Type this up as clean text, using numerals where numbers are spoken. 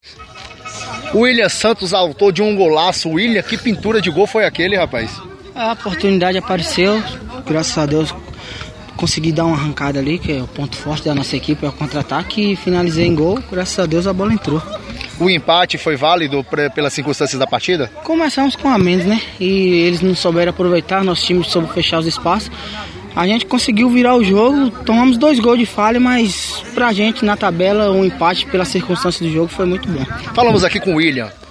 William Santos, autor de um golaço. William, que pintura de gol foi aquele, rapaz? A oportunidade apareceu, graças a Deus consegui dar uma arrancada ali, que é o ponto forte da nossa equipe, é o contra-ataque, e finalizei em gol, graças a Deus a bola entrou. O empate foi válido pelas circunstâncias da partida? Começamos com a menos, né? E eles não souberam aproveitar, nosso time soube fechar os espaços. A gente conseguiu virar o jogo, tomamos 2 gols de falha, mas pra gente na tabela o empate pelas circunstâncias do jogo foi muito bom. Falamos aqui com o William.